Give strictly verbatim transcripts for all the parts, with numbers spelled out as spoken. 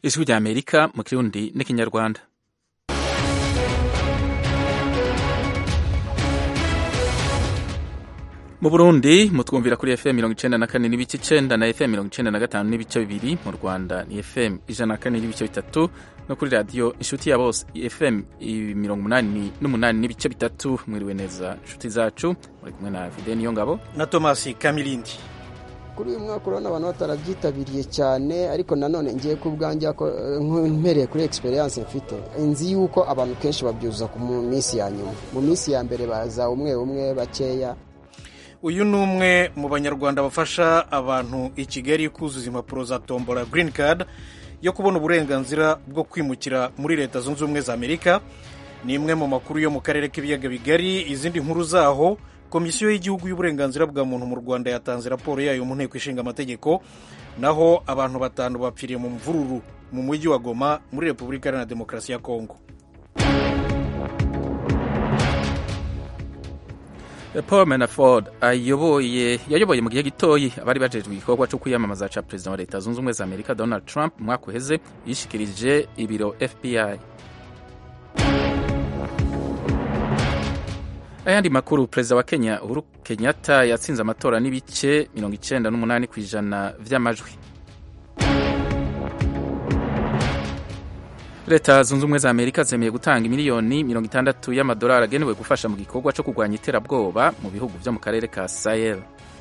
ijwi rya Amerika mu Kirundi n'ikinyarwanda. Mu Burundi mutwumvira kuri F M mirongo icenda na kane n'ibice icenda na F M mirongo icenda na gatanu n'ibice bibiri, mu Rwanda ni F M ijana na kane n'ibice bitatu, no kuri radio inshuti ya bose F M mirongo umunani n'umunani n'ibice bitatu. Mwiriwe neza inshuti zacu, muri kumwe na Fideni Yongabo na Thomas Kamilindi. Kuri uyu mwaka urabona abantu batarabyitabiriye cyane, ariko nanone ngiye ku bwanjye mpereye kuri experience mfite, nzi yuko abantu kenshi babyuza mu minsi ya nyuma. Mu minsi ya mbere baza umwe umwe bakeya. Uyu ni umwe mu banyarwanda bafasha abantu i Kigali kuzuza impapuro za tombola green card yo kubona uburenganzira bwo kwimukira muri Leta Zunze Ubumwe za Amerika. Ni imwe mu makuru yo mu karere k'ibiyaga bigari. Izindi nkuru zaho, Komisiyo y'Igihugu y'Uburenganzira bwa Muntu mu Rwanda yatanze raporo yayo mu nteko ishinga amategeko, naho abantu batanu bapfiriye mu mvururu mu mujyi wa Goma muri Repubulika Iharanira Demokarasi ya Kongo. Paul Manafort ayoboye yayoboye mu gihe gitoyi abari bajejwe igikorwa cyo kwiyamamaza ca President wa Leta Zunze Ubumwe za Amerika Donald Trump mwaka uheze, yishikirije ibiro F B I. Ayandi makuru, Perezida wa Kenya Uhuru Kenyatta yatsinze amatora n'ibice mirongo icenda n'umunani kw'ijana vy'amajwi. Leta Zunze Ubumwe za Amerika zemeye gutanga miliyoni mirongo itandatu y'amadolari agenewe gufasha mu gikorwa cyo kurwanya iterabwoba mu bihugu vyo mu karere ka Sahel.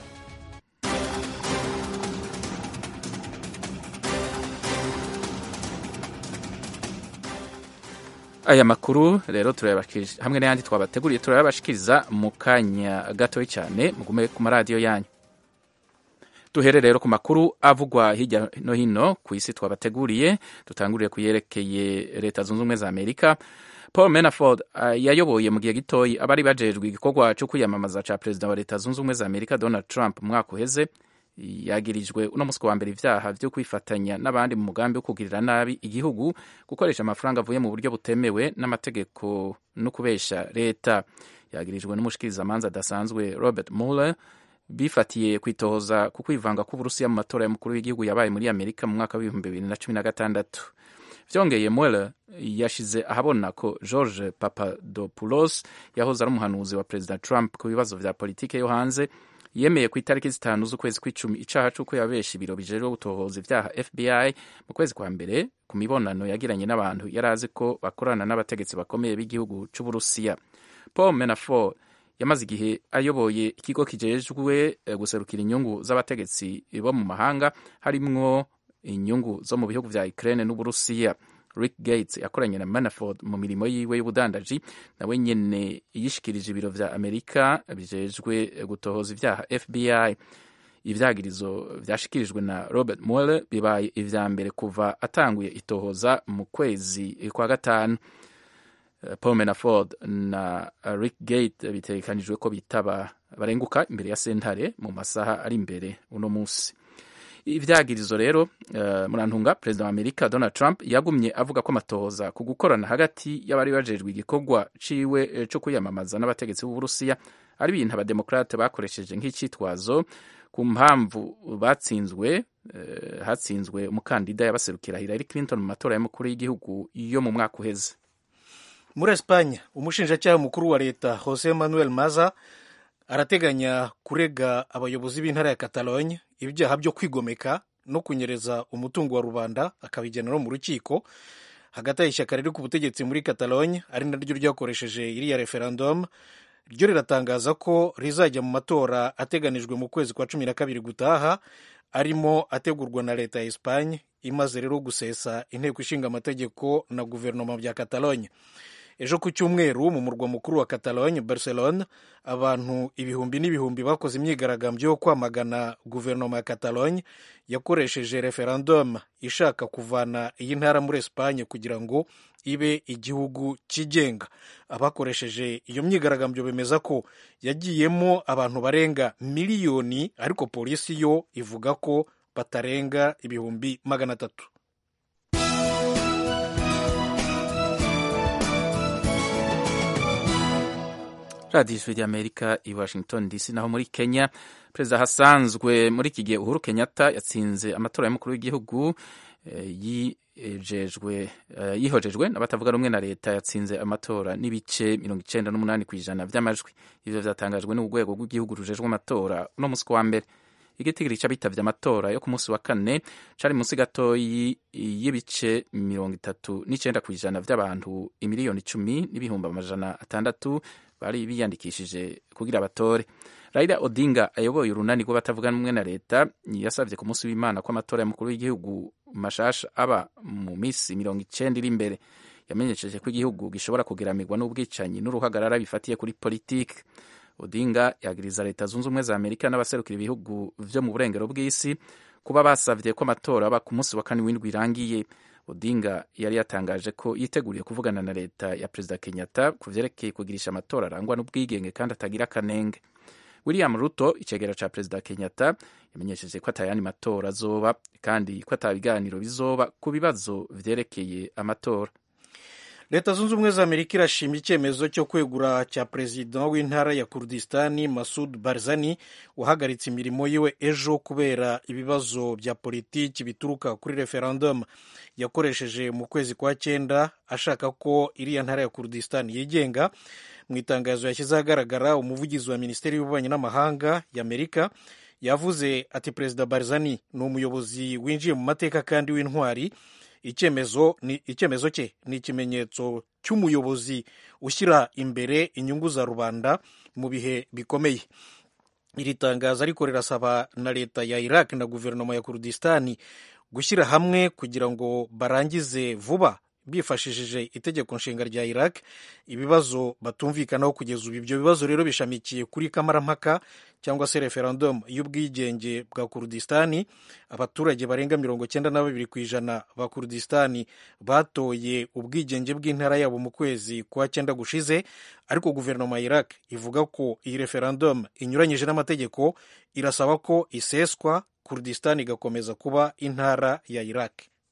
Aya makuru rero turayabashikiriza hamwe n'ayandi twabateguriye, turayabashikiriza mu kanya gatoyi cyane. Mugume ku maradiyo yanyu. Duhere rero ku makuru avugwa hirya no hino ku isi twabateguriye. Dutanguriye kuyerekeye Leta Zunze Ubumwe za Amerika. Paul Manafort uh, yayoboye mu gihe gitoyi abari bajejwe igikorwa cyo kwiyamamaza ca President wa Leta Zunze Ubumwe za Amerika Donald Trump mwaka uheze, yagirijwe uno musi wa mbere ivyaha vyo kwifatanya n'abandi mu mugambi wo kugirira nabi igihugu, gukoresha amafaranga avuye mu buryo butemewe n'amategeko no kubesha leta. Yagirijwe n'umushikirizamanza adasanzwe Robert Mueller bifatiye kwitohoza ku kwivanga k'Uburusiya mu matora y'umukuru w'igihugu yabaye muri Amerika mu mwaka w'ibihumbi bibiri na cumi na gatandatu. Vyongeye, Mueller yashize ahabona ko George Papadopoulos yahoze ari umuhanuzi wa President Trump ku bibazo vya politike yo hanze, yemeye ku itariki zitanu z'ukwezi kw'icumi icaha c'uko yabesha ibiro bijejwe gutohoza ivyaha F B I mu kwezi kwa mbere ku mibonano yagiranye n'abantu yari azi ko bakorana n'abategetsi bakomeye b'igihugu c'Uburusiya. Paul Manafort yamaze igihe ayoboye ikigo kijejwe guserukira inyungu z'abategetsi bo mu mahanga, harimwo inyungu zo mu bihugu vya Ukraine n'Uburusiya. Rick Gates yakoranye na Manafort mu mirimo yiwe y'ubudandaji, nawe nyene yishikirije ibiro vya Amerika bijejwe gutohoza ivyaha F B I. Ivyagirizo vyashikirijwe na Robert Mueller bibaye ivya mbere kuva atanguye itohoza mu kwezi kwa gatanu. Paul Manafort na Rick Gates bitegekanijwe ko bitaba barenguka imbere ya sentare mu masaha ari imbere uno musi. Ivyagirizo rero uh, murantunga President wa Amerika Donald Trump yagumye avuga ko amatohoza ku gukorana hagati y'abari bajejwe igikorwa ciwe cyo kwiyamamaza n'abategetsi b'Uburusiya ari ibintu abademokrate bakoresheje nk'icitwazo ku mpamvu batsinzwe uh, hatsinzwe umukandida yabaserukira Hillary Clinton mu matora y'umukuru w'igihugu yo mu mwaka uheze. Muri Espanya, umushinjacyaha mukuru wa leta Jose Manuel Maza arateganya kurega abayobozi b'intara ya Catalogne ibyaha byo kwigomeka no kunyereza umutungo wa rubanda, akabijyana no mu rukiko. Hagati y'ishyaka riri ku butegetsi muri Catalogne ari naryo ryakoresheje iriya referendum, ryo riratangaza ko rizajya mu matora ateganijwe mu kwezi kwa cumi na kabiri gutaha, arimo ategurwa na leta ya Espagne imaze rero gusesa inteko ishinga amategeko na guverinoma bya Catalogne. Ejo ku cyumweru mu murwa mukuru wa Catalogne, Barcelona, abantu ibihumbi n'ibihumbi bakoze imyigaragambyo yo kwamagana guverinoma ya Catalogne yakoresheje referendum ishaka kuvana iyi ntara muri Espagne kugira ngo ibe igihugu kigenga. Abakoresheje iyo myigaragambyo bemeza ko yagiyemo abantu barenga miliyoni, ariko polisi yo ivuga ko batarenga ibihumbi magana atatu. Radio Ijwi ry'Amerika i Washington D C. Naho muri Kenya, perezida hasanzwe muri iki gihe Uhuru Kenyatta yatsinze amatora y'umukuru w'igihugu yihojejwe uh, yihojejwe n'abatavuga rumwe na leta yatsinze amatora n'ibice mirongo icenda n'umunani kw'ijana vy'amajwi. Ivyo vyatangajwe n'urwego rw'igihugu rujejwe amatora uno musi wa mbere. Igitigiri c'abitavye amatora yo ku musi wa kane cari munsi gatoyi y'ibice mirongo itatu n'icenda kw'ijana vy'abantu imiliyoni icumi n'ibihumbi amajana atandatu bari biyandikishije kugira abatore. Raila Odinga ayoboye urunani rw'abatavuga rumwe na leta yasavye ku musi w'Imana ko amatora y'umukuru w'igihugu mashasha aba mu misi mirongo icenda iri imbere. Yamenyesheje ko igihugu gishobora kugiramirwa n'ubwicanyi n'uruhagarara bifatiye kuri politiki. Odinga yagiriza leta zunze ubumwe za Amerika n'abaserukira ibihugu vyo mu burengero bw'isi kuba basavye ko amatora aba ku musi wa kane w'indwi irangiye. Odinga yari yatangaje ko yiteguriye kuvugana na leta ya Perezida Kenyatta ku vyerekeye kugirisha amatora arangwa n'ubwigenge kandi atagira akanenge. William Ruto, icegera ca Perezida Kenyatta, yamenyesheje ko atayandi matora azoba kandi ko atabiganiro bizoba ku bibazo vyerekeye amatora. Leta zunze ubumwe za Amerika irashima icyemezo cyo kwegura cya perezida w'intara ya Kurdistani Masud Barzani wahagaritse imirimo yiwe ejo kubera ibibazo bya politiki bituruka kuri referendum yakoresheje mu kwezi kwa cyenda ashaka ko iriya ntara ya Kurdistani yigenga. Mu itangazo yashyize ahagaragara, umuvugizi wa Minisiteri y'Ububanyi n'Amahanga y'Amerika yavuze ati Perezida Barzani ni umuyobozi winjiye mu mateka kandi w'intwari. Icyemezo ni icyemezo cye ni ikimenyetso cy'umuyobozi ushyira imbere inyungu za rubanda mu bihe bikomeye. Iri tangazo ariko rirasaba na leta ya Iraq na guverinoma ya Kurdistani gushyira hamwe kugira ngo barangize vuba bifashishije itegeko nshinga rya Iraq ibibazo batumvikanaho kugeza ubu. Ibyo bibazo rero bishamikiye kuri kamarampaka cyangwa se referendum y'ubwigenge bwa Kurdistani. Abaturage barenga mirongo cyenda na babiri ku ijana ba Kurdistani batoye ubwigenge bw'intara yabo mu kwezi kwa cyenda gushize, ariko guverinoma ya Iraq ivuga ko iyi referendum inyuranyije n'amategeko, irasaba ko iseswa Kurdistani igakomeza kuba intara ya Iraq.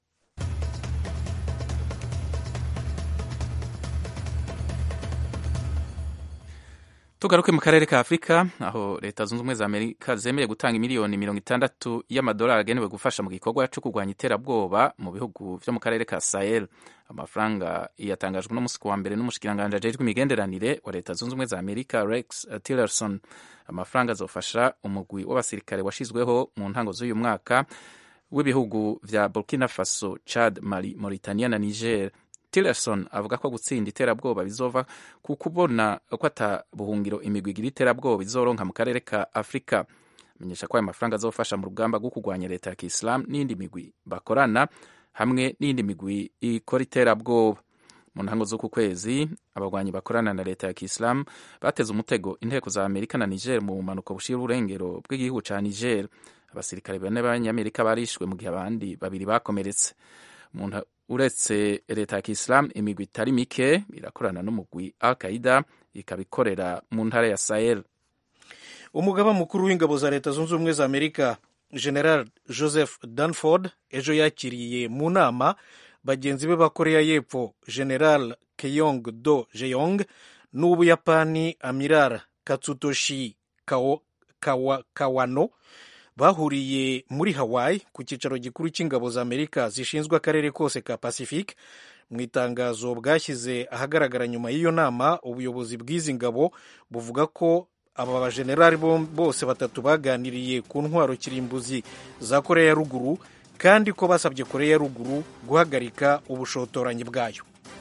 Tugaruke mu karere ka Afrika aho leta zunze ubumwe za Amerika zemeye gutanga miliyoni mirongo itandatu y'amadolari agenewe gufasha mu gikorwa cyo kurwanya iterabwoba mu bihugu vyo mu karere ka Sahel. Amafaranga yatangajwe no musi wa mbere n'umushikiranganje ajejwe imigenderanire wa leta zunze ubumwe za Amerika Rex Tillerson. Amafaranga azofasha umugwi w'abasirikare washizweho mu ntango z'uyu mwaka w'ibihugu vya Burkina Faso, Chad, Mali, Mauritania na Niger. Tillerson avuga ko gutsinda iterabwoba bizova ku kubona ko ata buhungiro imigwi igira iterabwoba izoronka mu karere ka Afrika. Amenyesha ko ayo mafaranga azofasha mu rugamba rwo kurwanya leta ya Kiislamu n'indi migwi bakorana hamwe n'indi migwi ikora iterabwoba. Mu ntango z'uku kwezi abagwanyi bakorana na leta ya Kiislamu bateze umutego inteko za Amerika na Niger mu manuko bushira urengero bw'igihugu ca Niger. Abasirikare bane b'Abanyamerika barishwe mu gihe abandi babiri bakomeretse. Umuntu uretse leta ya Kiislamu, imigwi itari mike irakorana n'umugwi Al-Qaeda ikabikorera mu ntara ya Sahel. Umugaba mukuru w'ingabo za leta zunze ubumwe za Amerika General Joseph Dunford ejo yakiriye mu nama bagenzi be ba Korea y'Epfo General Keyong Do Jeyong n'Ubuyapani Amiral Katsutoshi Kao, Kawa, Kawano bahuriye muri Hawaii ku cyicaro gikuru cy'ingabo za Amerika zishinzwe akarere kose ka Pacific. Mu itangazo bwashyize ahagaragara nyuma y'iyo nama, ubuyobozi bw'izi ngabo buvuga ko aba bajenerali bose batatu baganiriye ku ntwaro kirimbuzi za Korea ya ruguru kandi ko basabye Korea ya ruguru guhagarika ubushotoranyi bwayo.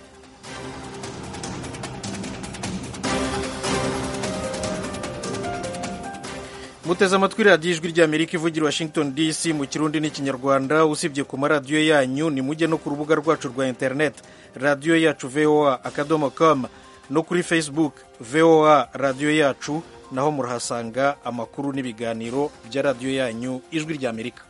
Muteze amatwi radiyo ijwi ry'Amerika ivugira Washington D C mu Kirundi n'Ikinyarwanda. Usibye ku maradiyo yanyu, ni mujye no ku rubuga rwacu rwa internet radiyo yacu V O A akadomo com no kuri Facebook V O A radiyo yacu, naho murahasanga amakuru n'ibiganiro bya radiyo yanyu ijwi ry'Amerika.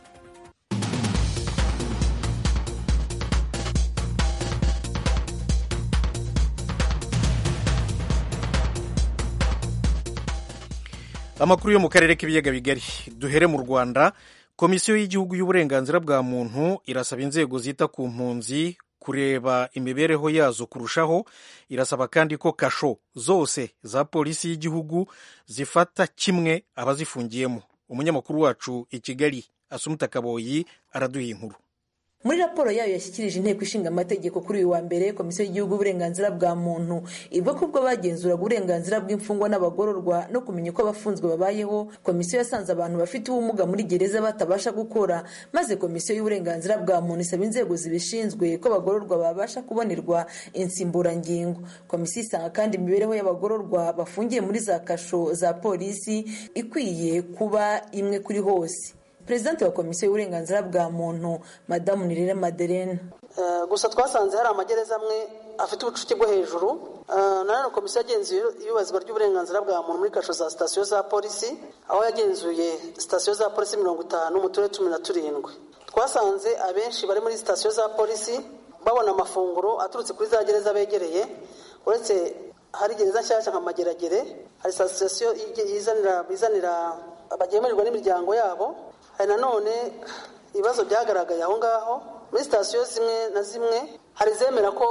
Amakuru yo mu karere k'ibiyaga bigari, duhere mu Rwanda. Komisiyo y'igihugu y'uburenganzira bwa muntu irasaba inzego zita ku mpunzi kureba imibereho yazo kurushaho. Irasaba kandi ko kasho zose za polisi y'igihugu zifata kimwe abazifungiyemo. Umunyamakuru wacu i Kigali Asumta Kaboyi araduha inkuru. muri raporo yayo yashyikirije inteko ishinga amategeko kuri uyu wa mbere, komisiyo y'igihugu y'uburenganzira bwa muntu ivuga ko ubwo bagenzuraga uburenganzira bw'imfungwa n'abagororwa no kumenya uko abafunzwe babayeho, komisiyo yasanze abantu bafite ubumuga muri gereza batabasha gukora, maze komisiyo y'uburenganzira bwa muntu isaba inzego zibishinzwe ko abagororwa babasha kubonerwa insimburangingo. Komisiyo isanga kandi imibereho y'abagororwa bafungiye muri za kasho za polisi ikwiye kuba imwe kuri hose. Perezidante wa komisiyo y'uburenganzira bwa muntu Madamu Nirere Madeleine: uh, gusa twasanze hari amagereza amwe afite ubucucike bwo hejuru. Uh, nanone komisiyo yagenzuye iyubazwa ry'uburenganzira bwa muntu muri kasho za sitasiyo za polisi, aho yagenzuye sitasiyo za polisi mirongo itanu mu turere cumi na turindwi. Twasanze abenshi bari muri sitasiyo za polisi babona amafunguro aturutse kuri za gereza begereye, uretse hari gereza nshyashya nka Mageragere, hari sitasiyo yizanira bizanira abagemurirwa n'imiryango yabo. Hari nanone ibibazo byagaragaye aho ngaho muri sitasiyo zimwe na zimwe, hari zemera ko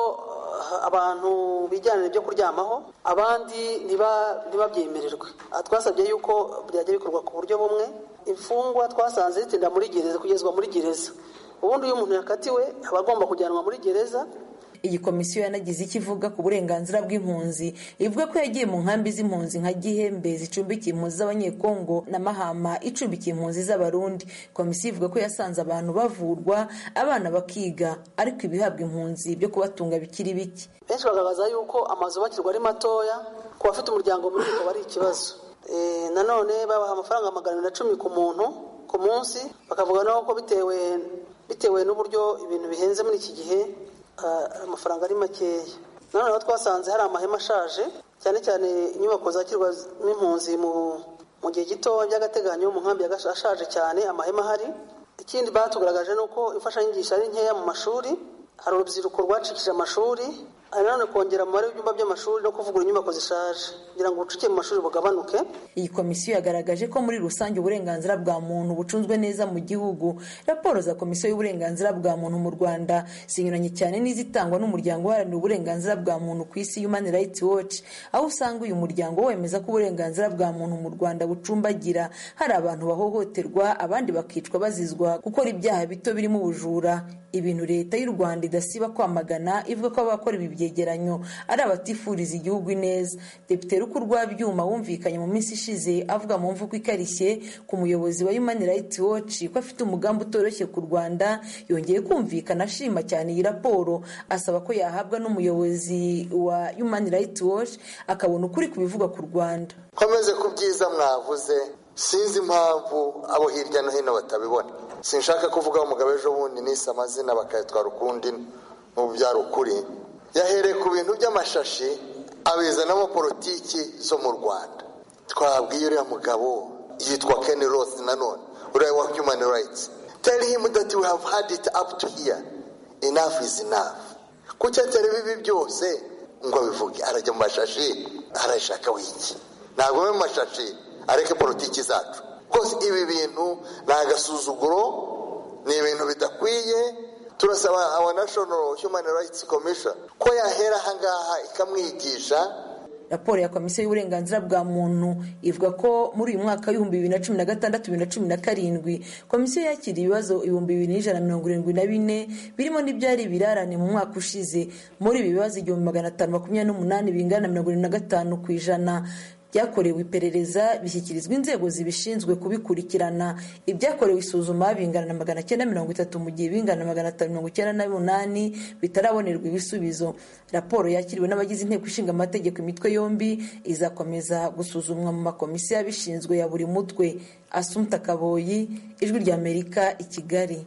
abantu bijyanira ibyo kuryamaho, abandi ntibabyemererwe. Twasabye yuko byajya bikorwa ku buryo bumwe. Imfungwa twasanze zitinda muri gereza kugezwa muri gereza, ubundi iyo umuntu yakatiwe aba agomba kujyanwa muri gereza. Iyi komisiyo yanagize ikivuga ku burenganzira bw'impunzi, ivuga ko yagiye mu nkambi z'impunzi nka Gihembe zicumbikiye impunzi z'abanyekongo na Mahama icumbikiye impunzi z'abarundi. Komisiyo ivuga ko yasanze abantu bavurwa, abana bakiga, ariko ibihabwa impunzi byo kubatunga bikiri bike. Benshi bagaragaza yuko amazu bakirwa ari matoya, ku bafite umuryango munini akaba ari ikibazo. E, nanone babaha amafaranga magana na cumi ku muntu ku munsi, bakavuga naho ko bitewe bitewe n'uburyo ibintu bihenze muri iki gihe amafaranga ari makeya. Nanone twasanze hari amahema ashaje, cyane cyane inyubako zakirwa n'impunzi mu mu gihe gito by'agateganyo mu nkambi yashaje cyane, amahema hari. Ikindi batugaragaje nuko imfashanyigisho ari nkeya mu mashuri, hari urubyiruko rwacikije amashuri, hari nanone kongera umubare w'ibyumba by'amashuri no kuvugura inyubako zishaje kugira ngo ubucucike mu mashuri bugabanuke. Iyi komisiyo yagaragaje ko muri rusange uburenganzira bwa muntu bucunzwe neza mu gihugu. Raporo za komisiyo y'uburenganzira bwa muntu mu Rwanda zinyuranye cyane n'izitangwa n'umuryango uharanira uburenganzira bwa muntu ku isi Human Rights Watch, aho usanga uyu muryango wemeza ko uburenganzira bwa muntu mu Rwanda bucumbagira, hari abantu bahohoterwa, abandi bakicwa bazizwa gukora ibyaha bito birimo ubujura, ibintu leta y'u Rwanda idasiba kwamagana, ivuga ko abakora ibi byegeranyo ari abatifuriza igihugu neza. Depite Rukurwabyuma wumvikanye mu minsi ishize avuga mu mvugo ikarishye ku muyobozi wa Human Rights Watch ko afite umugambi utoroshye ku Rwanda, yongeye kumvikana ashima cyane iyi raporo, asaba ko yahabwa n'umuyobozi wa Human Rights Watch akabona ukuri kubivugwa ku Rwanda. Komeze kubyiza mwavuze, sinzi impamvu abo hirya no hino batabibona. Sinshaka kuvuga umugabo ejo bundi nise amazina bakayitwara ukundi mu byaro ukuri. Yahereye ku bintu by'amashashi abizanamo politiki zo mu Rwanda. Twabwiye uriya mugabo yitwa Ken Roth nanone, uriya wa Human Rights. Tell him that we have had it up to here. Enough is enough. Kuki atari bibi byose ngo bivuge arajya mu mashashi, arashaka wiki. Ntabwo mu mashashi areke politiki zacu. Kose ibi bintu nagasuzuguro, ni ibintu bidakwiye. Turasaba our National Human Rights Commission ko yahera hangaha ikamwigisha. Raporo ya komisiyo y'uburenganzira bwa muntu ivuga ko muri uyu mwaka w'ibihumbi bibiri na cumi na gatandatu bibiri na cumi na karindwi komisiyo yakiriye ibibazo ibihumbi bibiri n'ijana na mirongo irindwi na bine birimo n'ibyari ibirarane mu mwaka ushize. Muri ibi bibazo igihumbi magana atanu makumyabiri n'umunani bingana na mirongo irindwi na gatanu ku ijana byakorewe iperereza bishyikirizwa inzego zibishinzwe kubikurikirana. Ibyakorewe isuzuma bingana na magana cyenda mirongo itatu mu gihe bingana na magana atanu mirongo icyenda na munani bitarabonerwa ibisubizo. Raporo yakiriwe n'abagize inteko ishinga amategeko imitwe yombi izakomeza gusuzumwa mu makomisiyo abishinzwe ya buri mutwe. Assumpta Kaboyi, Ijwi ry'Amerika, i Kigali.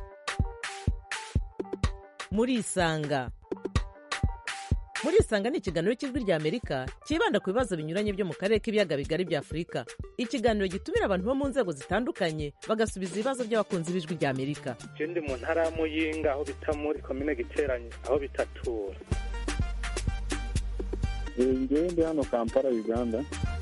Muri Isanga. Muri Isanga ni ikiganiro cy'Ijwi ry'Amerika kibanda ku bibazo binyuranye byo mu karere k'ibiyaga bigari bya Afurika. Ikiganiro gitumira abantu bo mu nzego zitandukanye bagasubiza ibibazo by'abakunzi b'Ijwi ry'Amerika. Je ndi mu ntara ya Muyinga aho bita muri komine Giteranye aho bitatura. Ngewe ndi hano Kampala, Uganda.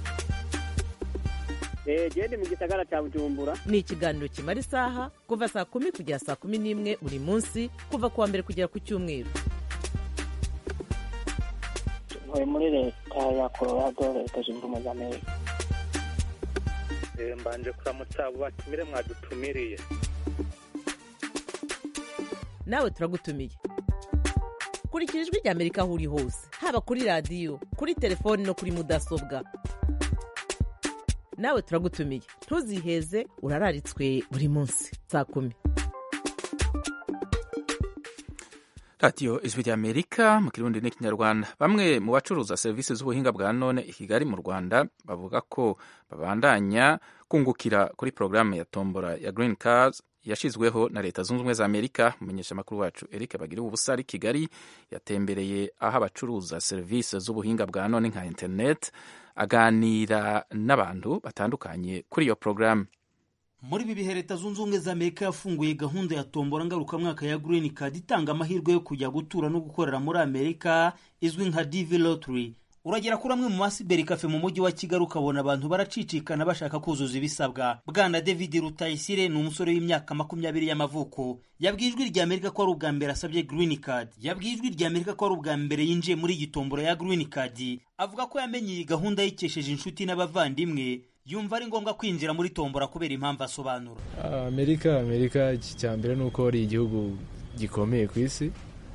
Eh, je ndi mu gisagara cya Bujumbura. Ni ikiganiro kimara isaha kuva saa kumi kugera saa kumi n'imwe buri munsi, kuva kuwa mbere kugera ku Cyumweru. Muri leta ya Colorado, leta zunze ubumwe za Amerika. Mbanje kuramutsa abo batumire mwadutumiriye. nawe turagutumiye. Kurikira ijwi rya Amerika aho uri hose, haba kuri radiyo, kuri telefoni no kuri mudasobwa. Nawe turagutumiye, ntuziheze, urararitswe buri munsi saa kumi. radiyo ijwi rya Amerika mu kirundi n'ikinyarwanda. Bamwe mu bacuruza serivisi z'ubuhinga bwa none i Kigali mu Rwanda bavuga ko babandanya kungukira kuri porogaramu ya tombora ya Green Cards yashizweho na Leta Zunze Ubumwe za Amerika. Umumenyesha makuru wacu Eric Bagira ubusa ari Kigali yatembereye aho abacuruza serivisi z'ubuhinga bwa none nka internet, aganira n'abantu batandukanye kuri iyo porogaramu. Muri ibi bihe Leta Zunze Ubumwe za Amerika yafunguye gahunda ya tombora ngarukamwaka ya Green Card itanga amahirwe yo kujya gutura no gukorera muri Amerika izwi nka D V Lottery. Uragera kuri amwe mu masiberi cafe mu mujyi wa Kigali ukabona abantu baracicikana bashaka kuzuza ibisabwa. Bwana David Rutayisire ni umusore w'imyaka makumyabiri y'amavuko. Yabwijwe rya Amerika ko ari ubwa mbere asabye Green Card. Yabwijwe rya Amerika ko ari ubwa mbere yinjiye muri igitombora ya Green Card. Avuga ko yamenye iyi gahunda yikesheje inshuti n'abavandimwe. Yumva ari ngombwa kwinjira muri tombora kubera impamvu asobanura. Amerika Amerika cyambere nuko ari igihugu gikomeye ku isi.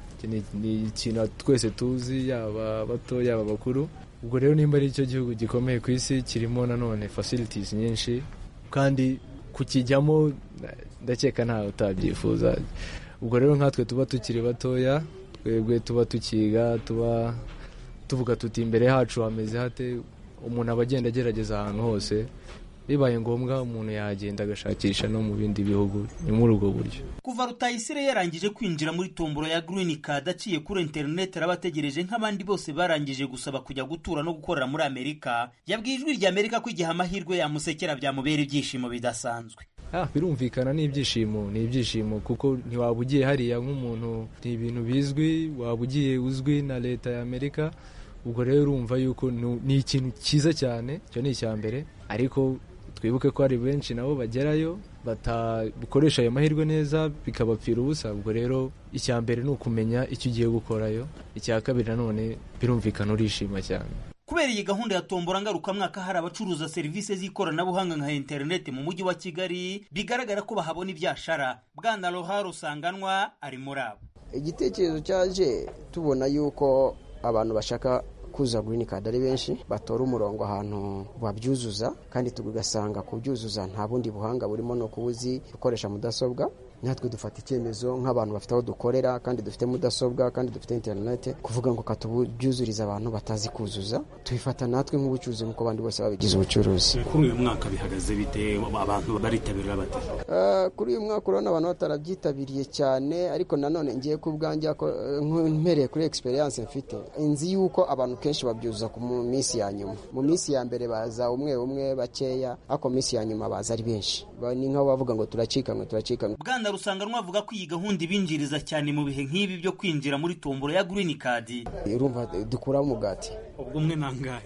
Ni ikintu twese tuzi, yaba bato yaba bakuru. Ubwo rero nimba ari icyo gihugu gikomeye ku isi kirimo nanone facilities nyinshi, kandi kukijyamo ndakeka ntawe utabyifuza. Ubwo rero nkatwe tuba tukiri batoya, twebwe tuba tukiga, tuba tuvuga tuti imbere hacu hameze hate. Umuntu abagenda agerageza ahantu hose, bibaye ngombwa umuntu yagenda agashakisha no mu bindi bihugu. Ni muri ubwo buryo. Kuva Rutayisire yarangije kwinjira muri tomboro ya Green Card aciye kuri internet, arabategereje nk'abandi bose barangije gusaba kujya gutura no gukorera muri Amerika. Yabwiye ijwi rya Amerika ko igihe amahirwe yamusekera byamubera ibyishimo bidasanzwe. Ah, birumvikana n'ibyishimo, ni ibyishimo kuko ntiwabugiye hariya nk'umuntu, ni ibintu bizwi, wabugiye uzwi na Leta ya Amerika. Ubwo rero urumva yuko ni ikintu cyiza cyane, cyo ni icyambere. Ariko twibuke ko ari benshi nabo bagerayo batabukoresha ayo mahirwe neza bikabapfira ubusa. Ubwo rero icyambere ni ukumenya icyo ugiye gukorayo. Icya kabiri nanone birumvikana urishima cyane. Kubera iyi gahunda ya tombora ngarukamwaka hari abacuruza serivisi z'ikoranabuhanga nka internet mu mujyi wa Kigali, bigaragara ko bahabona ibyashara. Bwana Roharo Sanganwa ari muri abo. Igitekerezo cyaje tubona yuko abantu bashaka kuza Green Card ari benshi, batora umurongo ahantu babyuzuza, kandi tugasanga kubyuzuza nta bundi buhanga burimo no kubuzi gukoresha mudasobwa. Natwe dufata icyemezo nk'abantu bafite aho dukorera kandi dufite mudasobwa kandi dufite internet, kuvuga ngo katubyuzuriza abantu batazi kuzuza. Tubifata natwe nk'ubucuruzi nk'uko abandi bose babigize ubucuruzi. Kuri uyu mwaka bihagaze bite, abantu baritabira bate? Uh, kuri uyu mwaka urabona abantu batarabyitabiriye cyane, ariko nanone ngiye ku bwanjye mpereye kuri experience mfite, inzi yuko abantu kenshi babyuzuza ku minsi ya nyuma. Mu minsi ya mbere baza umwe umwe bakeya, ariko minsi ya nyuma baza ari benshi. Ni nk'aho bavuga ngo turacikanywe turacikanywe. Bwana Rusanganwa avuga ko iyi gahunda ibinjiriza cyane mu bihe nk'ibi byo kwinjira muri tombora ya Green Card. Urumva dukura umugati. Ubwo umwe nangahe?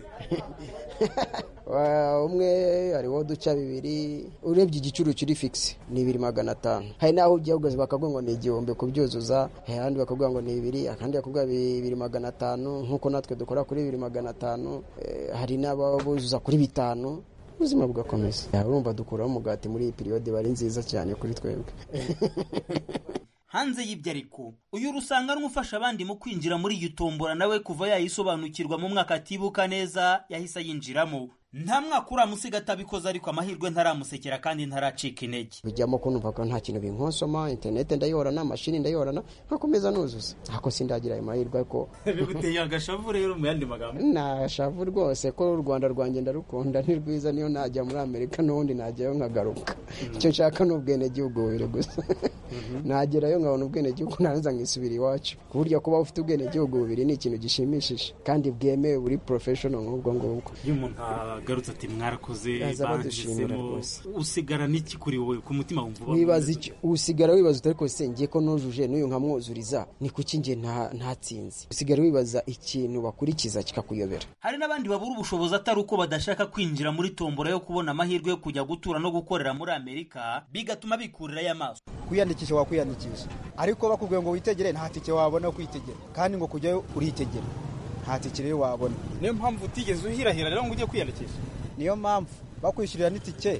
Umwe hariho duca bibiri, urebye igiciro kiri fix ni ibiri magana atanu. Hari naho ujya ugaze bakavuga ngo ni igihumbi kubyuzuza, ahandi bakavuga ngo ni ibiri, akandi bakavuga bibiri magana atanu, nkuko natwe dukora kuri bibiri magana atanu. Hari n'ababuzuza kuri bitanu. Ubuzima bugakomeza. Urumva dukura umugati muri iyi periode bari nziza cyane kuri twebwe. Hanze y'ibyo ariko uyu Rusanganwa ufasha abandi mu kwinjira muri iyi tombora nawe kuva yayisobanukirwa mu mwaka atibuka neza yahise yinjiramo. Nta mwaka uramusiga atabikoze, ariko amahirwe ntaramusekera kandi ntaracika intege. Bijyamo ko numva ko nta kintu binkonsoma, internet ndayorana, mashini ndayorana, nkakomeza nuzuza. Hako sindagira ayo mahirwe ariko biguteye agashavu rero mu yandi magambo. Na shavu rwose ko u Rwanda rwanjye ndarukunda ni rwiza, niyo najya muri Amerika n'undi najyayo nkagaruka. Icyo nshaka n'ubwene gihugu bubire gusa. Nagerayo nkabona ubwene gihugu naranza nkisubira iwacu. Kuburyo kuba ufite ubwene gihugu bubiri ni ikintu gishimishije kandi bwemewe buri professional nk'ubwo ngubwo. Garutse ati mwarakoze bandisemo, usigara n'iki kuri wowe ku mutima wumva? Wibaza iki? Usigara wibaza utari ko sengiye ko nujuje n'uyu nkamwuzuriza ni kuki nge nta ntatsinze. Usigara wibaza ikintu bakurikiza kikakuyobera. Hari n'abandi babura ubushobozi atari uko badashaka kwinjira muri tombora yo kubona amahirwe yo kujya gutura no gukorera muri Amerika, bigatuma bikurira y'amaso. Kwiyandikisha wakwiyandikisha, ariko bakubwiye ngo witegere nta tike wabona kwitegera, kandi ngo kujyayo uritegera nta tike rero wabona. Niyo mpamvu utigeze uhirahira rero ngo ujye kwiyandikisha. Niyo mpamvu bakwishyurira n'itike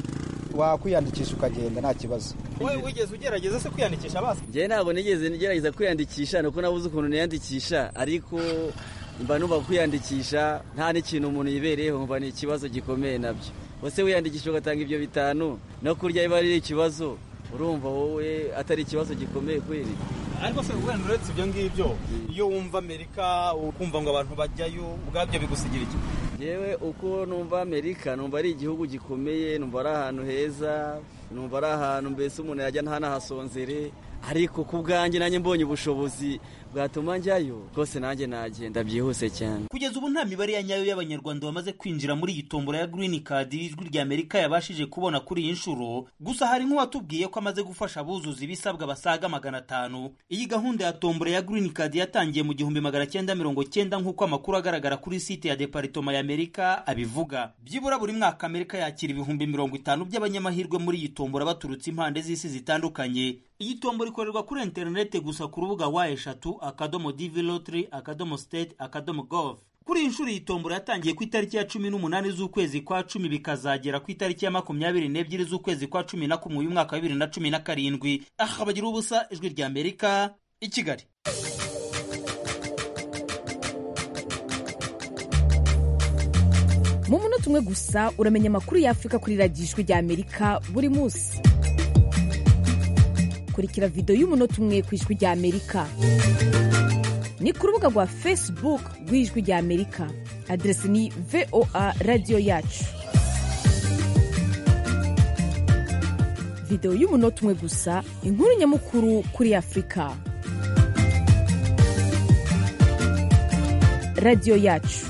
wakwiyandikisha ukagenda nta kibazo. Wowe wigeze ugerageza se kwiyandikisha basi? Njye ntabwo nigeze ngerageza kwiyandikisha nuko nabuze ukuntu niyandikisha, ariko mba numva kwiyandikisha nta n'ikintu umuntu yibereyeho, mba ni ikibazo gikomeye nabyo. Wose wiyandikisha ugatanga ibyo bitanu no kurya biba ari ikibazo, urumva wowe atari ikibazo gikomeye kweri. Ariko se wenda uretse ibyo ngibyo, iyo wumva Amerika ukumva ngo abantu bajyayo ubwabyo bigusigira iki? Yewe uko numva Amerika, numva ari igihugu gikomeye, numva ari ahantu heza, numva ari ahantu mbese umuntu yajya ntanahasonzere, ariko ku bwanjye nanjye mbonye ubushobozi bwatuma njyayo rwose nanjye nagenda byihuse cyane. Kugeza ubu nta mibare ya nyayo y'abanyarwanda bamaze kwinjira muri iyi tombora ya Green Card ijwi rya Amerika yabashije kubona kuri iyi nshuro, gusa hari nk'uwatubwiye ko amaze gufasha abuzuza ibisabwa basaga magana atanu. Iyi gahunda ya tombora ya Green Card yatangiye mu gihumbi magana cyenda mirongo cyenda nk'uko amakuru agaragara kuri site ya Department ya Amerika abivuga. Byibura buri mwaka Amerika yakira ibihumbi mirongo itanu by'abanyamahirwe muri iyi tombora baturutse impande z'isi zitandukanye. Iyi tombora ikorerwa kuri interinete gusa ku rubuga wa eshatu akadomo divilotry akadomo state akadomo gov. Kuri inshuro iyi tombora yatangiye ku itariki ya cumi n'umunani z'ukwezi kwa cumi bikazagera ku itariki ya makumyabiri n'ebyiri z'ukwezi kwa cumi na kumwe uyu mwaka wa bibiri na cumi na karindwi. Aha bagira ubusa ijwi rya Amerika i Kigali. Mu munota umwe gusa uramenya amakuru y'Afrika kuri radiyo ijwi rya Amerika buri munsi. Kurikira video y'umunota umwe ku ijwi rya Amerika. Ni ku rubuga rwa Facebook rw'ijwi rya Amerika. Adresi ni V O A Radio Yacu. Video y'umunota umwe gusa, inkuru nyamukuru kuri Afrika. Radio Yacu.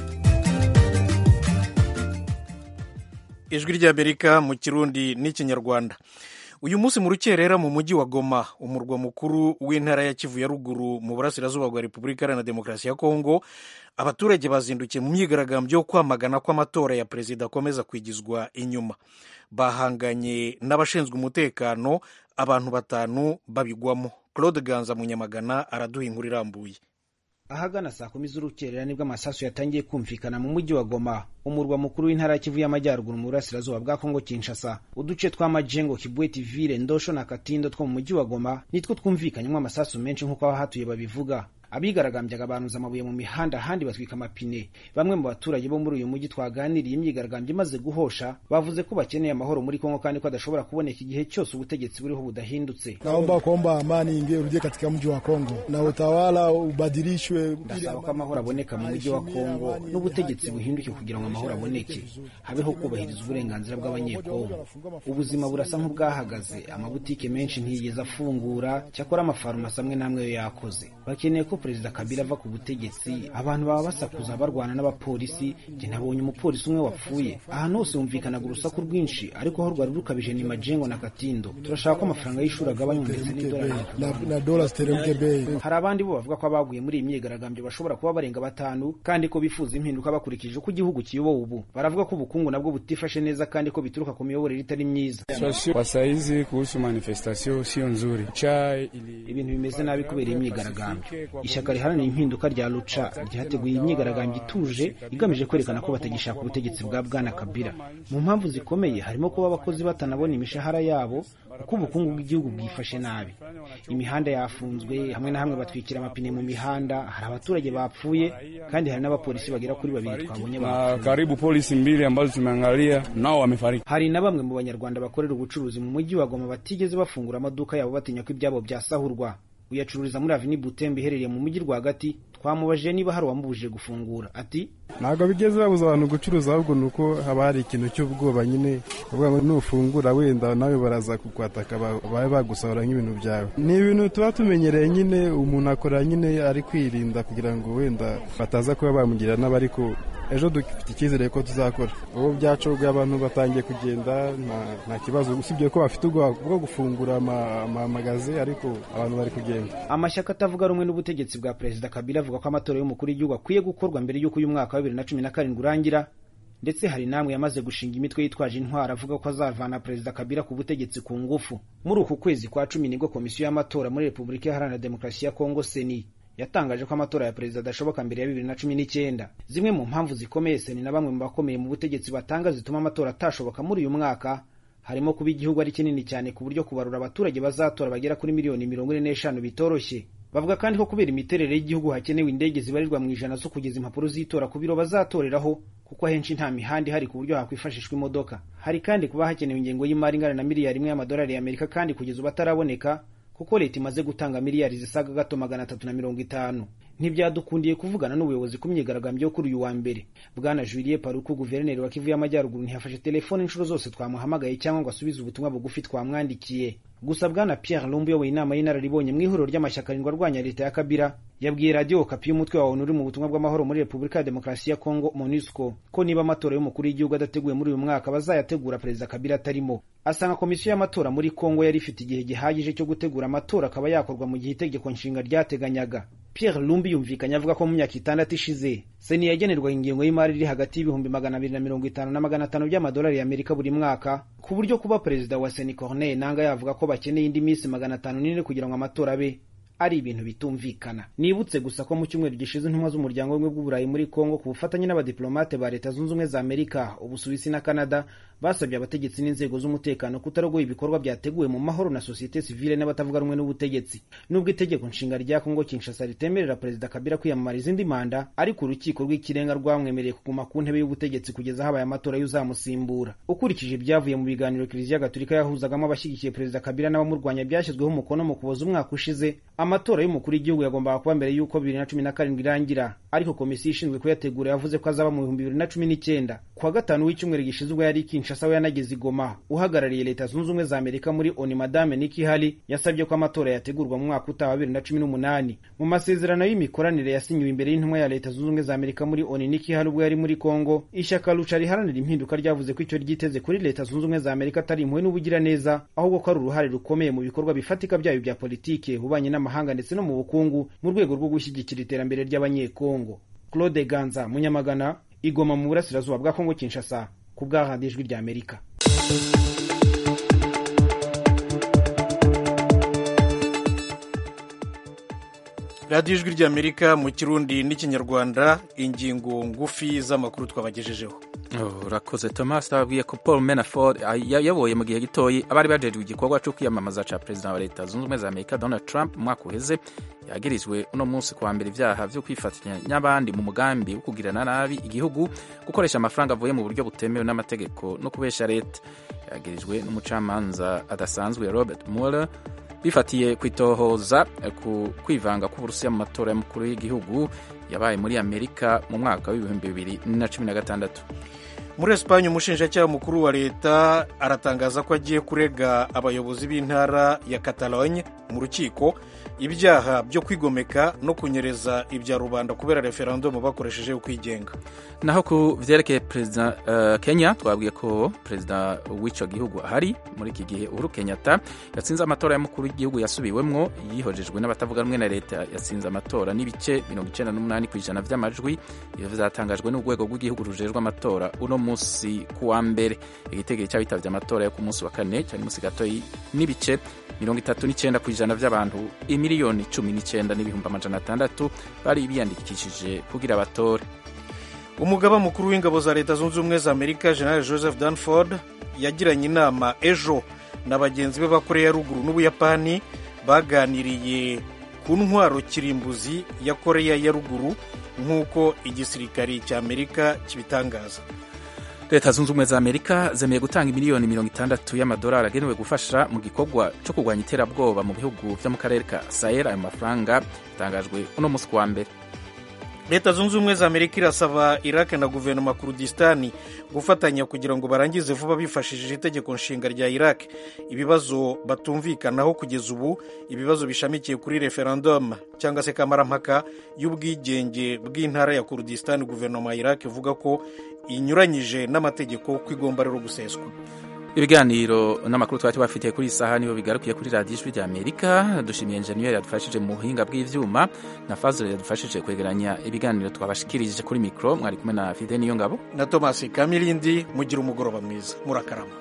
Ijwi rya Amerika mu Kirundi n'Ikinyarwanda. Uyu munsi mu rukerera mu mujyi wa Goma, umurwa mukuru w'intara ya Kivu ya ruguru mu burasirazuba bwa Repubulika Iharanira Demokarasi ya Kongo, abaturage bazindukiye mu myigaragambyo yo kwamagana ko amatora ya perezida akomeza kwigizwa inyuma. Bahanganye n'abashinzwe umutekano, abantu batanu babigwamo. Claude Ganza Munyamagana araduha inkuru irambuye. Ahagana saa kumi z'urukerera nibwo amasasu yatangiye kumvikana mu mujyi wa Goma, umurwa mukuru w'intara ya Kivu y'Amajyaruguru mu burasirazuba bwa Kongo Kinshasa. Uduce twa Majengo, Kibweti Ville, Ndosho na Katindo two mu mujyi wa Goma nitwo twumvikanyemo amasasu menshi nk'uko abahatuye babivuga. Abigaragambyaga banuza amabuye mu mihanda, handi batwika amapine. Bamwe mu baturage bo muri uyu mujyi twaganiriye imyigaragambyo imaze guhosha bavuze ko bakeneye amahoro muri Kongo kandi ko adashobora kuboneka igihe cyose ubutegetsi buriho budahindutse. Naomba kuomba amani ingie urudie katika mji wa Kongo na utawala ubadilishwe. Ndasaba ko amahoro aboneka mu mujyi wa Kongo n'ubutegetsi buhinduke kugira ngo amahoro aboneke, habeho kubahiriza uburenganzira bw'abanyekongo. Ubuzima burasa nk'ubwahagaze, amabutike menshi ntiyigeze afungura, cyakora amafarumasi amwe namwe yo yakoze. Bakeneye ko Perezida Kabila ava ku butegetsi. Abantu baba basakuza barwana n'abapolisi. Nje nabonye umupolisi umwe wapfuye. Ahantu hose humvikanaga urusaku rwinshi, ariko aho rwari rukabije ni Majengo na Katindo. Turashaka ko amafaranga y'ishuri agabanywa ndetse n'idolari na dola steremke bei. Hari abandi bo bavuga ko abaguye muri iyi myigaragambyo bashobora kuba barenga batanu kandi ko bifuza impinduka bakurikije uko igihugu kiyobowe ubu. Baravuga ko ubukungu nabwo butifashe neza kandi ko bituruka ku miyoborere itari myiza. Kwa saizi kuhusu manifestation sio nzuri. Ibintu bimeze nabi kubera imyigaragambyo. Ishyaka riharanira impinduka rya Lucha ryateguye imyigaragambyo ituje igamije kwerekana ko batagishaka ubutegetsi bwa Bwana Kabila. Mu mpamvu zikomeye harimo kuba abakozi batanabona imishahara yabo kuko ubukungu bw'igihugu bwifashe nabi. Imihanda yafunzwe, hamwe na hamwe batwikira amapine mu mihanda. Hari abaturage bapfuye kandi hari n'abapolisi bagera kuri babiri twabonye bapfuye. Karibu polisi mbili ambazo tumeangalia nao wamefariki. Hari na bamwe mu Banyarwanda bakorera ubucuruzi mu mujyi wa Goma batigeze bafungura amaduka yabo batinya ko ibyabo byasahurwa. Uyacururiza muri Avenue Butembe iherereye mu mujyi rwagati. Twamubajije niba hari uwamubujije gufungura. Ati ntabwo bigeze babuza abantu gucuruza, ahubwo nuko haba hari ikintu cy'ubwoba nyine, uvuga ngo nufungura wenda nawe baraza kukwataka babe bagusahura nk'ibintu byawe. Ni ibintu tuba tumenyereye nyine, umuntu akora nyine ari kwirinda kugira ngo wenda bataza kuba bamugirira nabi, ariko ejo dufite icyizere ko tuzakora. Ubu byacobwe abantu batangiye kugenda nta kibazo, usibye ko bafite ubwoba bwo gufungura amagaze, ariko abantu bari kugenda. Amashyaka atavuga rumwe n'ubutegetsi bwa Perezida Kabila avuga ko amatora y'umukuru w'igihugu akwiye gukorwa mbere y'uko uyu mwaka wa bibiri na cumi na karindwi urangira, ndetse hari namwe yamaze gushinga imitwe yitwaje intwara avuga ko azavana Perezida Kabila ku butegetsi ku ngufu. Muri uku kwezi kwa cumi nibwo komisiyo y'amatora muri Repubulika Iharanira Demokarasi ya Kongo Seni yatangaje ko amatora ya perezida adashoboka mbere ya bibiri na cumi n'icyenda. Zimwe mu mpamvu zikomeye Seni na bamwe mu bakomeye mu butegetsi batanga zituma amatora atashoboka muri uyu mwaka harimo kuba igihugu ari kinini cyane ku buryo kubarura abaturage bazatora bagera kuri miliyoni mirongo ine n'eshanu bitoroshye. Bavuga kandi ko kubera imiterere y'igihugu hakenewe indege zibarirwa mu ijana zo kugeza impapuro z'itora ku biro bazatoreraho, kuko ahenshi nta mihanda ihari ku buryo hakwifashishwa imodoka. Hari kandi kuba hakenewe ingengo y'imari ingana na miliyari imwe y'amadolari y'Amerika kandi kugeza ubu ataraboneka, kuko leta imaze gutanga miliyari zisaga gato magana atatu na mirongo itanu. Ntibyadukundiye kuvugana n'ubuyobozi ku myigaragambyo yo kuri uyu wa mbere. Bwana Julien Paruku, guverineri wa Kivu y'Amajyaruguru, ntiyafashe telefone inshuro zose twamuhamagaye cyangwa ngo asubize ubutumwa bugufi twamwandikiye. Gusa Bwana Pierre Lumbu uyoboye inama y'inararibonye mu ihuriro ry'amashyaka arindwi arwanya leta ya Kabila yabwiye Radio Okapi y'umutwe wa O N U uri mu butumwa bw'amahoro muri Repubulika ya Demokarasi ya Kongo MONUSCO ko niba amatora y'umukuru w'igihugu adateguye muri uyu mwaka bazayategura Perezida Kabila atarimo. Asanga komisiyo y'amatora muri Kongo yari ifite igihe gihagije cyo gutegura amatora akaba yakorwa mu gihe itegeko nshinga ryateganyaga. Pierre Lumbu yumvikanye avuga ko mu myaka itandatu ishize Seni yagenerwa ingengo y'imari iri hagati y'ibihumbi magana abiri na mirongo itanu na magana atanu by'amadolari y'Amerika buri mwaka, ku buryo kuba perezida wa Seni Corneille Nangaa yavuga ko bakeneye indi minsi magana atanu n'ine kugira ngo amatora abe ari ibintu bitumvikana. Nibutse gusa ko mu cyumweru gishize intumwa z'umuryango w'ubumwe bw'Uburayi muri Kongo ku bufatanye n'abadiplomate ba Leta Zunze Ubumwe za Amerika, Ubusuwisi na Canada basabye abategetsi n'inzego z'umutekano kutarogoya ibikorwa byateguwe mu mahoro na societe civile n'abatavuga rumwe n'ubutegetsi. Nubwo itegeko nshinga rya Kongo Kinshasa ritemerera Perezida Kabila kwiyamamariza indi manda, ariko urukiko rw'ikirenga rwamwemereye kuguma ku ntebe y'ubutegetsi kugeza habaye amatora y'uzamusimbura. Ukurikije ibyavuye mu biganiro Kiliziya Gatolika yahuzagamo abashyigikiye Perezida Kabila n'abamurwanya byashyizweho umukono mu Kuboza umwaka ushize, amatora y'umukuru w'igihugu yagombaga kuba mbere y'uko bibiri na cumi na karindwi irangira, ariko komisiyo ishinzwe kuyategura yavuze ko azaba mu bihumbi bibiri na cumi n'icyenda. Kuwa gatanu w'icyumweru gishize ubwo yari Kinshasa we yanageze i Goma, uhagarariye Leta Zunze Ubumwe za Amerika muri O N U Madame Nikki Haley yasabye ko amatora yategurwa mu mwaka utaha wa bibiri na cumi n'umunani. Mu masezerano y'imikoranire yasinyiwe imbere y'intumwa ya Leta Zunze Ubumwe za Amerika muri O N U Nikki Haley ubwo yari muri Kongo, ishyaka Lucha riharanira impinduka ryavuze ko icyo ryiteze kuri Leta Zunze Ubumwe za Amerika atari impuhwe n'ubugiraneza, ahubwo ko ari uruhare rukomeye mu bikorwa bifatika byayo bya politike, ubanye n'amahanga ndetse no mu bukungu mu rwego rwo gushyigikira iterambere ry'abanyekongo. Claude Ganza, Munyamagana, Igoma mu burasirazuba bwa Kongo Kinshasa, ku bwa Radio Ijwi ry'Amerika. Radio Ijwi ry'Amerika mu Kirundi n'Ikinyarwanda, ingingo ngufi z'amakuru twabagejejeho. Urakoze Thomas. Abwiye ko Paul Manafort yayoboye mu gihe gitoyi abari bajejwe igikorwa cyo kwiyamamaza ca Perezida wa Leta Zunze Ubumwe za Amerika Donald Trump mu mwaka uheze, yagirizwe uno munsi kwa mbere ivyaha vyo kwifatanya n'abandi mu mugambi wo kugirana nabi igihugu, gukoresha amafaranga avuye mu buryo butemewe n'amategeko no kubesha leta. Yagirijwe n'umucamanza adasanzwe Robert Mueller bifatiye kwitohoza ku kwivanga k'Uburusiya mu matora y'umukuru w'igihugu yabaye muri Amerika mu mwaka w'ibihumbi bibiri na cumi na gatandatu. Muri Espanye, umushinjacyaha mukuru wa leta aratangaza ko agiye kurega abayobozi b'intara ya Catalogne mu rukiko ibyaha byo kwigomeka no kunyereza ibya rubanda kubera referendum bakoresheje ukwigenga. Naho ku vyerekeye Perezida uh, Kenya, twabwiye ko Perezida w'ico gihugu ahari muri iki gihe Uhuru Kenyatta yatsinze amatora y'umukuru w'igihugu yasubiwemwo, yihojejwe n'abatavuga rumwe na leta. Yatsinze amatora n'ibice mirongo icenda n'umunani kw'ijana vy'amajwi. Ivyo vyatangajwe n'urwego rw'igihugu rujejwe amatora uno musi kuwa mbere. Igitegeko cy'abitavye amatora yo ku musi wa kane cyari musi gatoyi n'ibice mirongo itatu n'icenda kw'ijana vy'abantu imiliyoni cumi n'icenda n'ibihumbi amajana atandatu bari biyandikishije kugira abatore. Umugaba mukuru w'ingabo za Leta Zunze Ubumwe za Amerika General Joseph Dunford yagiranye inama ejo na bagenzi be ba Korea ya Ruguru n'Ubuyapani, baganiriye ku ntwaro kirimbuzi ya Korea ya Ruguru nk'uko igisirikari cya Amerika kibitangaza. Leta Zunze Ubumwe za Amerika zemeye gutanga miliyoni mirongo itandatu y'amadolari agenewe gufasha mu gikorwa cyo kurwanya iterabwoba mu bihugu vyo mu karere ka Sahel. Ayo mafaranga yatangajwe uno musi kuwa mbere. Leta Zunze Ubumwe za Amerika irasaba Iraq na guverinoma Kurdistani gufatanya kugira ngo barangize vuba bifashishije itegeko nshinga rya Iraq ibibazo batumvikanaho kugeza ubu, ibibazo bishamikiye kuri referendum cyangwa se kamarampaka y'ubwigenge bw'intara ya Kurdistani. Guverinoma ya Iraq ivuga ko inyuranyije n'amategeko ko igomba rero guseswa. Ibiganiro n'amakuru twari bafitiye kuri isaha nibo bigarukiye kuri Radio Ijwi ry'Amerika. Dushimiye engineer yadufashije mu buhinga bw'ivyuma na Fazil yadufashije kwegeranya ibiganiro twabashikirije kuri micro. Mwari kumwe na Fide Niyo Ngabo na Thomas Kamilindi. Mugira umugoroba mwiza, murakarama.